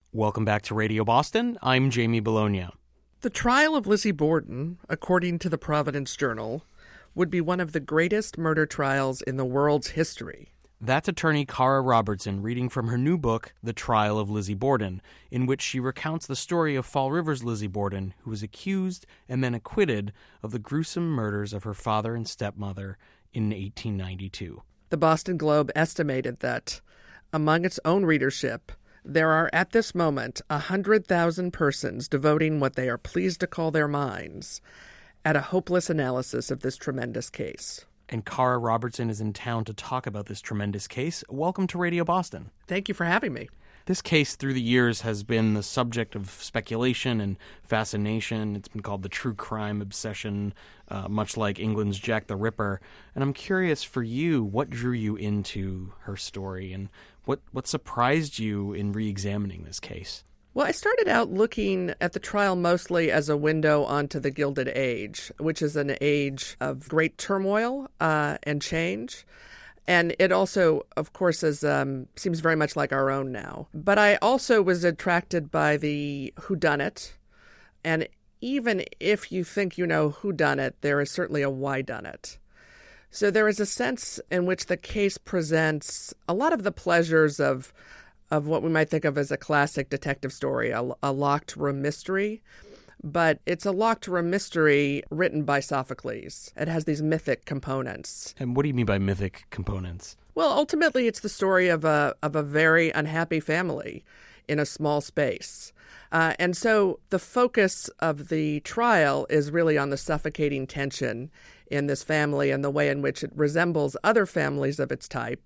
Welcome back to Radio Boston. I'm Jamie Bologna. The trial of Lizzie Borden, according to the Providence Journal, would be one of the greatest murder trials in the world's history. That's attorney Cara Robertson reading from her new book, The Trial of Lizzie Borden, in which she recounts the story of Fall River's Lizzie Borden, who was accused and then acquitted of the gruesome murders of her father and stepmother in 1892. The Boston Globe estimated that, among its own readership, there are at this moment 100,000 persons devoting what they are pleased to call their minds at a hopeless analysis of this tremendous case. And Cara Robertson is in town to talk about this tremendous case. Welcome to Radio Boston. Thank you for having me. This case through the years has been the subject of speculation and fascination. It's been called the true crime obsession, much like England's Jack the Ripper. And I'm curious for you, what drew you into her story and what surprised you in re-examining this case? Well, I started out looking at the trial mostly as a window onto the Gilded Age, which is an age of great turmoil and change. And it also, of course, seems very much like our own now. But I also was attracted by the whodunit. And even if you think you know whodunit, there is certainly a whydunit. So there is a sense in which the case presents a lot of the pleasures of what we might think of as a classic detective story, a locked room mystery. But it's a locked room mystery written by Sophocles. It has these mythic components. And what do you mean by mythic components? Well, ultimately, it's the story of a very unhappy family in a small space. And so the focus of the trial is really on the suffocating tension in this family and the way in which it resembles other families of its type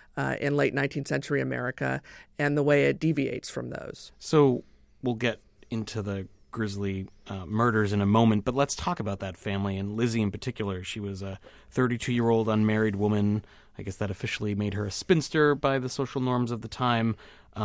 in late 19th century America and the way it deviates from those. So we'll get into the grisly murders in a moment, but let's talk about that family and Lizzie in particular. She was a 32-year-old unmarried woman. I guess that officially made her a spinster by the social norms of the time.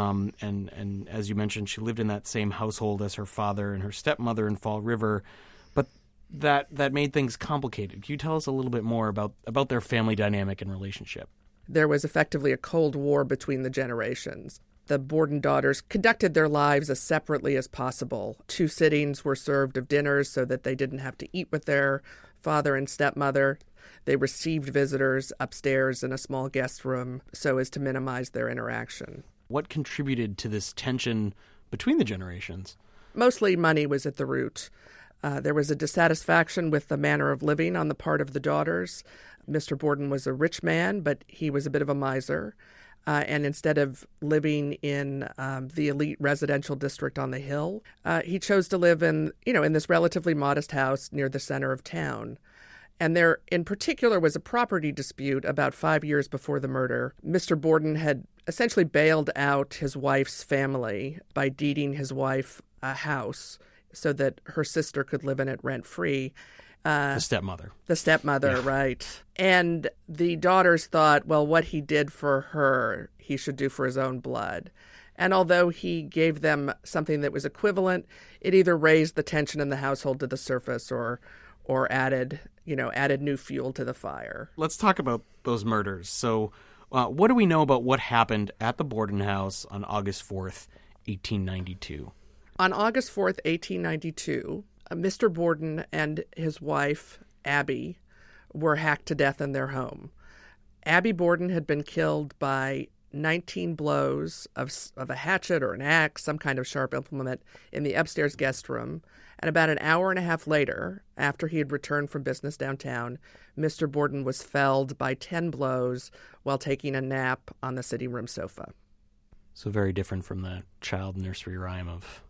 And as you mentioned, she lived in that same household as her father and her stepmother in Fall River. But that made things complicated. Can you tell us a little bit more about their family dynamic and relationship? There was effectively a Cold War between the generations. The Borden daughters conducted their lives as separately as possible. 2 sittings were served of dinners so that they didn't have to eat with their father and stepmother. They received visitors upstairs in a small guest room so as to minimize their interaction. What contributed to this tension between the generations? Mostly money was at the root. There was a dissatisfaction with the manner of living on the part of the daughters. Mr. Borden was a rich man, but he was a bit of a miser. And instead of living in the elite residential district on the hill, he chose to live in this relatively modest house near the center of town. And there, in particular, was a property dispute about 5 years before the murder. Mr. Borden had essentially bailed out his wife's family by deeding his wife a house so that her sister could live in it rent-free. The stepmother. The stepmother, yeah. Right. And the daughters thought, well, what he did for her, he should do for his own blood. And although he gave them something that was equivalent, it either raised the tension in the household to the surface or added new fuel to the fire. Let's talk about those murders. So what do we know about what happened at the Borden house on August 4th, 1892? On August 4th, 1892, Mr. Borden and his wife, Abby, were hacked to death in their home. Abby Borden had been killed by 19 blows of a hatchet or an axe, some kind of sharp implement, in the upstairs guest room. And about an hour and a half later, after he had returned from business downtown, Mr. Borden was felled by 10 blows while taking a nap on the sitting room sofa. So very different from the child nursery rhyme of...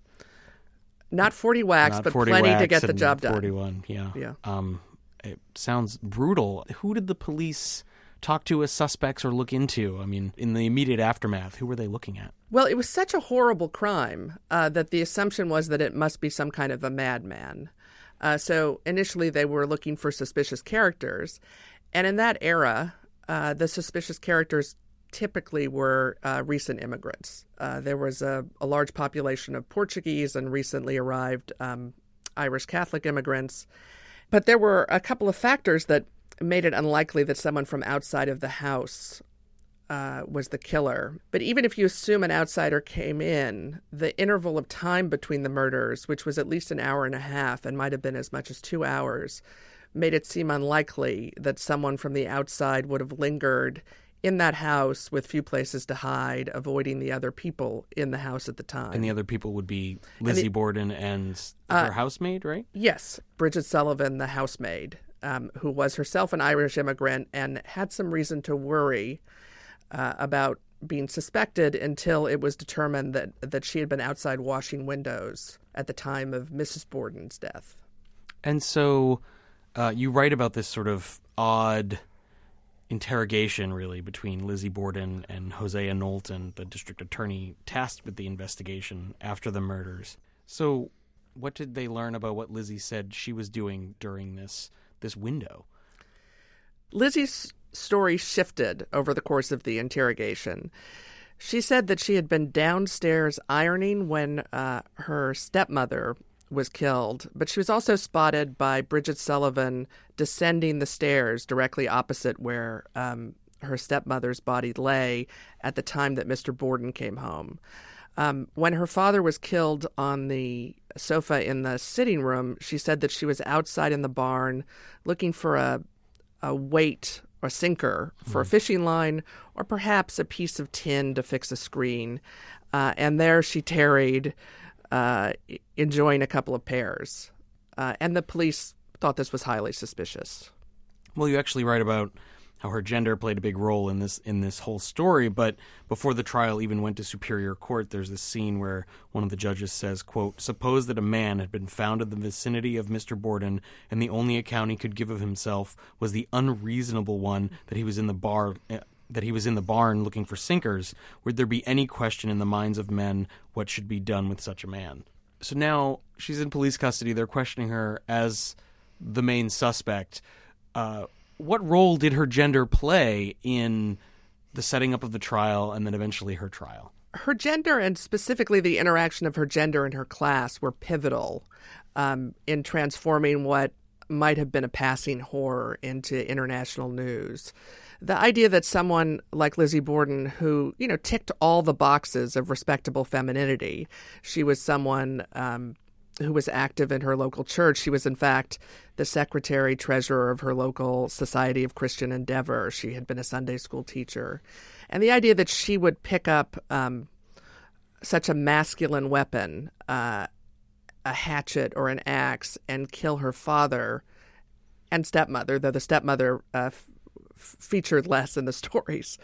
Not 40 whacks, but 40 plenty whacks to get the job done. 41, yeah. Yeah. It sounds brutal. Who did the police talk to as suspects or look into? I mean, in the immediate aftermath, who were they looking at? Well, it was such a horrible crime that the assumption was that it must be some kind of a madman. So initially they were looking for suspicious characters. And in that era, the suspicious characters typically were recent immigrants. There was a large population of Portuguese and recently arrived Irish Catholic immigrants. But there were a couple of factors that made it unlikely that someone from outside of the house was the killer. But even if you assume an outsider came in, the interval of time between the murders, which was at least an hour and a half and might have been as much as 2 hours, made it seem unlikely that someone from the outside would have lingered in that house with few places to hide, avoiding the other people in the house at the time. And the other people would be Lizzie Borden and her housemaid, right? Yes, Bridget Sullivan, the housemaid, who was herself an Irish immigrant and had some reason to worry about being suspected until it was determined that she had been outside washing windows at the time of Mrs. Borden's death. And so you write about this sort of odd interrogation, really, between Lizzie Borden and Hosea Knowlton, the district attorney tasked with the investigation after the murders. So what did they learn about what Lizzie said she was doing during this window? Lizzie's story shifted over the course of the interrogation. She said that she had been downstairs ironing when her stepmother was killed, but she was also spotted by Bridget Sullivan descending the stairs directly opposite where her stepmother's body lay at the time that Mr. Borden came home. When her father was killed on the sofa in the sitting room, she said that she was outside in the barn looking for a weight or sinker for a fishing line, or perhaps a piece of tin to fix a screen. And there she tarried, enjoying a couple of pears. And the police thought this was highly suspicious. Well, you actually write about how her gender played a big role in this whole story, but before the trial even went to Superior Court, there's this scene where one of the judges says, quote, "Suppose that a man had been found in the vicinity of Mr. Borden, and the only account he could give of himself was the unreasonable one that he was in the barn looking for sinkers. Would there be any question in the minds of men what should be done with such a man?" So now she's in police custody. They're questioning her as the main suspect. What role did her gender play in the setting up of the trial and then eventually her trial? Her gender, and specifically the interaction of her gender and her class, were pivotal in transforming what might have been a passing horror into international news. The idea that someone like Lizzie Borden, who, ticked all the boxes of respectable femininity, she was someone who was active in her local church. She was, in fact, the secretary treasurer of her local Society of Christian Endeavor. She had been a Sunday school teacher. And the idea that she would pick up such a masculine weapon, a hatchet or an axe, and kill her father and stepmother, though the stepmother featured less in the stories,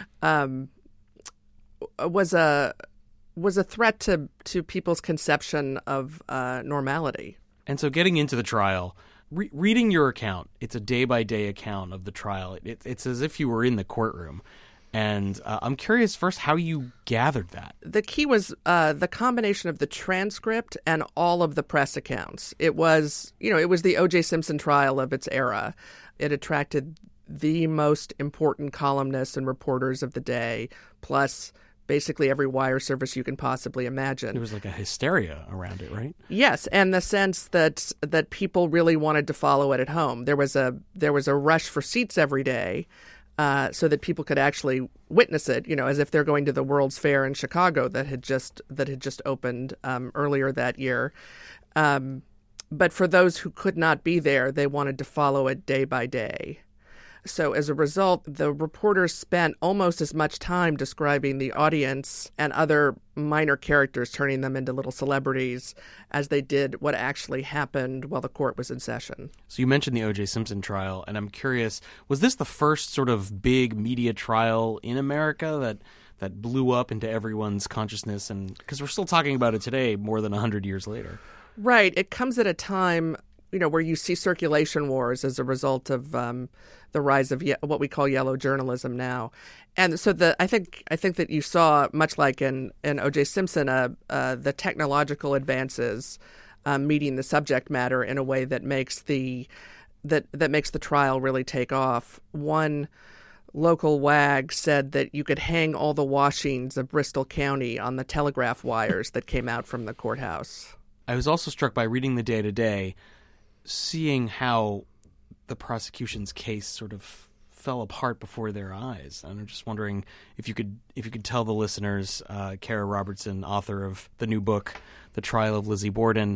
was a threat to people's conception of normality. And so getting into the trial, reading your account, it's a day-by-day account of the trial. It's as if you were in the courtroom. And I'm curious first how you gathered that. The key was the combination of the transcript and all of the press accounts. It was the O.J. Simpson trial of its era. It attracted the most important columnists and reporters of the day, plus basically every wire service you can possibly imagine. There was like a hysteria around it, right? Yes, and the sense that people really wanted to follow it at home. There was a rush for seats every day, so that people could actually witness it. As if they're going to the World's Fair in Chicago that had just opened earlier that year. But for those who could not be there, they wanted to follow it day by day. So as a result, the reporters spent almost as much time describing the audience and other minor characters, turning them into little celebrities, as they did what actually happened while the court was in session. So you mentioned the O.J. Simpson trial, and I'm curious, was this the first sort of big media trial in America that blew up into everyone's consciousness? And because we're still talking about it today, more than 100 years later. Right. It comes at a time where you see circulation wars as a result of the rise of what we call yellow journalism now. And so I think that you saw, much like in O.J. Simpson, the technological advances meeting the subject matter in a way that makes the trial really take off. One local wag said that you could hang all the washings of Bristol County on the telegraph wires that came out from the courthouse. I was also struck by reading the day-to-day, seeing how the prosecution's case sort of fell apart before their eyes. And I'm just wondering if you could tell the listeners, Kara Robertson, author of the new book, The Trial of Lizzie Borden,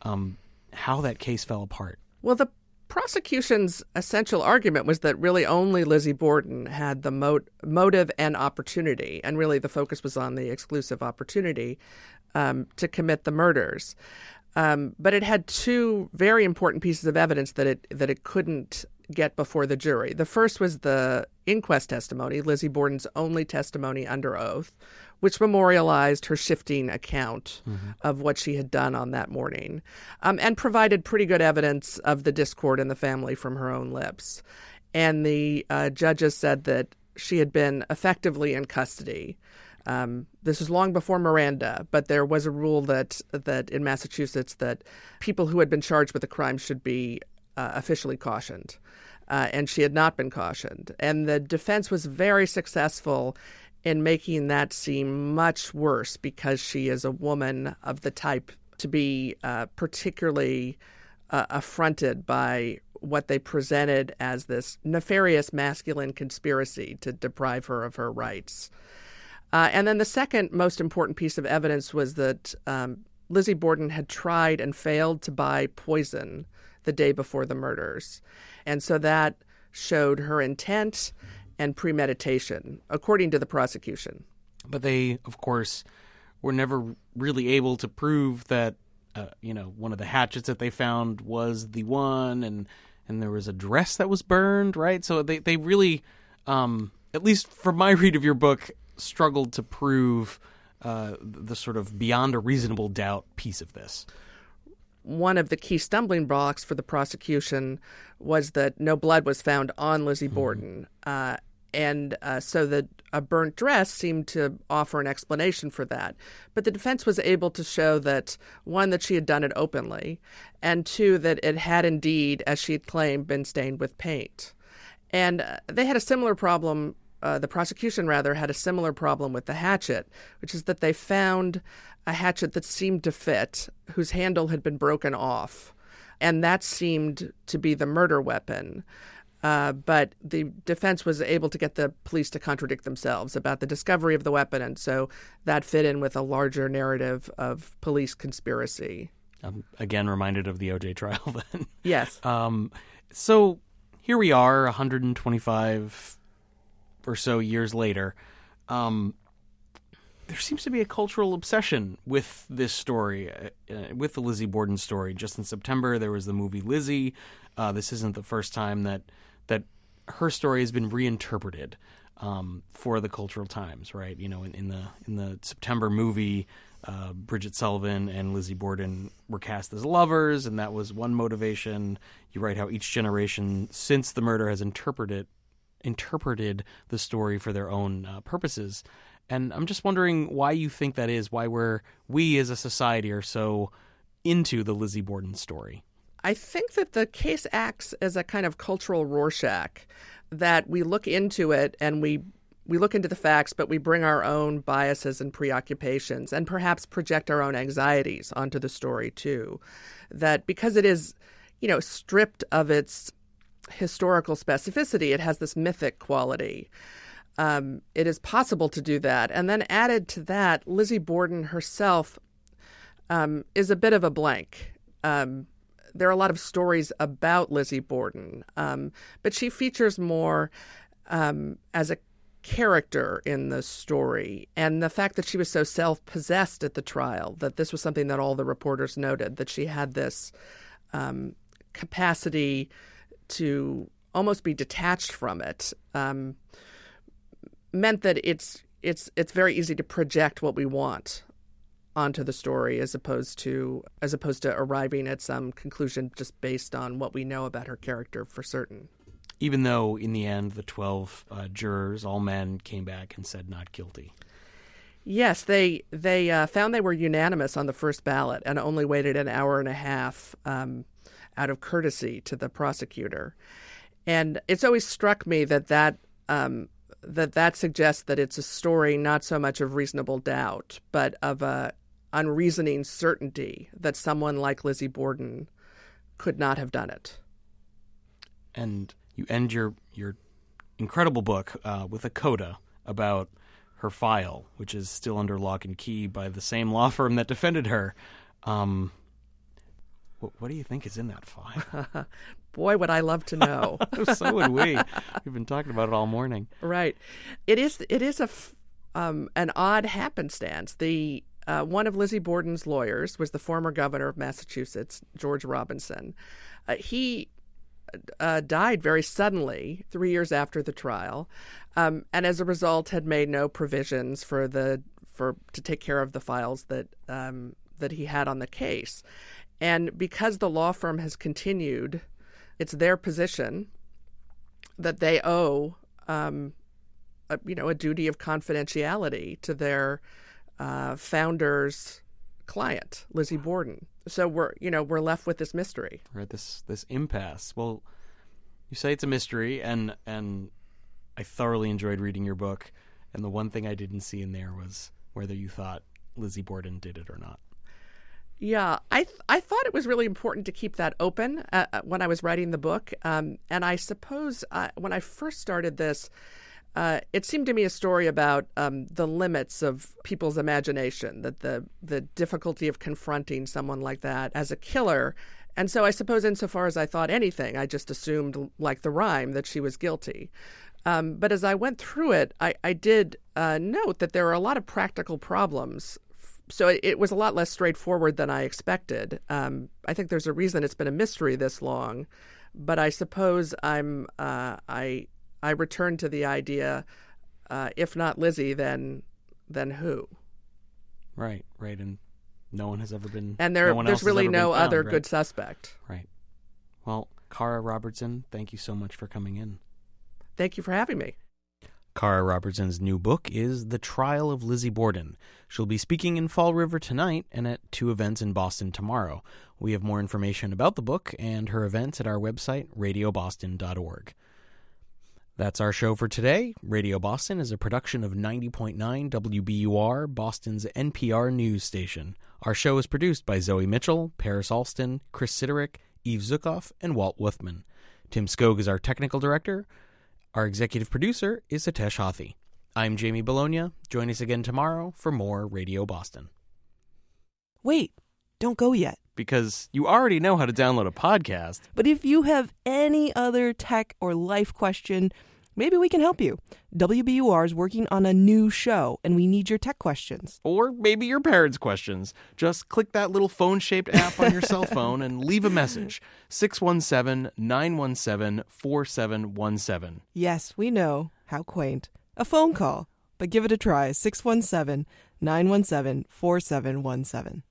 how that case fell apart. Well, the prosecution's essential argument was that really only Lizzie Borden had the motive and opportunity, and really the focus was on the exclusive opportunity to commit the murders. But it had two very important pieces of evidence that it couldn't get before the jury. The first was the inquest testimony, Lizzie Borden's only testimony under oath, which memorialized her shifting account of what she had done on that morning, and provided pretty good evidence of the discord in the family from her own lips. And the judges said that she had been effectively in custody. This was long before Miranda, but there was a rule that in Massachusetts that people who had been charged with a crime should be officially cautioned. And she had not been cautioned. And the defense was very successful in making that seem much worse because she is a woman of the type to be particularly affronted by what they presented as this nefarious masculine conspiracy to deprive her of her rights. And then the second most important piece of evidence was that Lizzie Borden had tried and failed to buy poison the day before the murders. And so that showed her intent and premeditation, according to the prosecution. But they, of course, were never really able to prove that, one of the hatchets that they found was the one, and there was a dress that was burned, right? So they really, at least from my read of your book, struggled to prove the sort of beyond a reasonable doubt piece of this. One of the key stumbling blocks for the prosecution was that no blood was found on Lizzie Borden. So that a burnt dress seemed to offer an explanation for that. But the defense was able to show that, one, that she had done it openly, and two, that it had indeed, as she had claimed, been stained with paint. And they had a similar problem, the prosecution rather, had a similar problem with the hatchet, which is that they found a hatchet that seemed to fit, whose handle had been broken off. And that seemed to be the murder weapon. But the defense was able to get the police to contradict themselves about the discovery of the weapon. And so that fit in with a larger narrative of police conspiracy. I'm again reminded of the O.J. trial then. Yes. So here we are, 125 or so years later. There seems to be a cultural obsession with this story, with the Lizzie Borden story. Just in September, there was the movie Lizzie. This isn't the first time that her story has been reinterpreted for the cultural times, right? In the September movie, Bridget Sullivan and Lizzie Borden were cast as lovers, and that was one motivation. You write how each generation since the murder has interpreted the story for their own purposes. And I'm just wondering why you think that is, why we as a society are so into the Lizzie Borden story. I think that the case acts as a kind of cultural Rorschach, that we look into it and we look into the facts, but we bring our own biases and preoccupations and perhaps project our own anxieties onto the story too. That because it is, stripped of its historical specificity, it has this mythic quality. It is possible to do that. And then added to that, Lizzie Borden herself is a bit of a blank. There are a lot of stories about Lizzie Borden, but she features more as a character in the story. And the fact that she was so self-possessed at the trial, that this was something that all the reporters noted, that she had this capacity to almost be detached from it, meant that it's very easy to project what we want onto the story as opposed to arriving at some conclusion just based on what we know about her character for certain. Even though in the end the 12 jurors, all men, came back and said not guilty. Yes, they found they were unanimous on the first ballot and only waited an hour and a half out of courtesy to the prosecutor. And it's always struck me that suggests that it's a story not so much of reasonable doubt, but of a unreasoning certainty that someone like Lizzie Borden could not have done it. And you end your incredible book with a coda about her file, which is still under lock and key by the same law firm that defended her. What do you think is in that file? Boy, would I love to know. So would we. We've been talking about it all morning. Right. It is an odd happenstance. The one of Lizzie Borden's lawyers was the former governor of Massachusetts, George Robinson. He died very suddenly 3 years after the trial, and as a result had made no provisions to take care of the files that he had on the case. And because the law firm has continued, it's their position that they owe a duty of confidentiality to their founder's client, Lizzie Borden. So we're left with this mystery. Right, this impasse. Well, you say it's a mystery, and I thoroughly enjoyed reading your book. And the one thing I didn't see in there was whether you thought Lizzie Borden did it or not. Yeah, I thought it was really important to keep that open when I was writing the book. And I suppose when I first started this, it seemed to me a story about the limits of people's imagination, that the difficulty of confronting someone like that as a killer. And so I suppose insofar as I thought anything, I just assumed, like the rhyme, that she was guilty. But as I went through it, I did note that there were a lot of practical problems. So it was a lot less straightforward than I expected. I think there's a reason it's been a mystery this long, but I suppose I returned to the idea, if not Lizzie, then who? Right, and no one has ever been. And there's really no other good suspect. Right. Well, Cara Robertson, thank you so much for coming in. Thank you for having me. Cara Robertson's new book is The Trial of Lizzie Borden. She'll be speaking in Fall River tonight and at 2 events in Boston tomorrow. We have more information about the book and her events at our website, radioboston.org. That's our show for today. Radio Boston is a production of 90.9 WBUR, Boston's NPR news station. Our show is produced by Zoe Mitchell, Paris Alston, Chris Siderick, Eve Zukoff, and Walt Wuthman. Tim Skog is our technical director. Our executive producer is Atesh Hathi. I'm Jamie Bologna. Join us again tomorrow for more Radio Boston. Wait, don't go yet. Because you already know how to download a podcast. But if you have any other tech or life question, maybe we can help you. WBUR is working on a new show, and we need your tech questions. Or maybe your parents' questions. Just click that little phone-shaped app on your cell phone and leave a message. 617-917-4717. Yes, we know. How quaint. A phone call. But give it a try. 617-917-4717.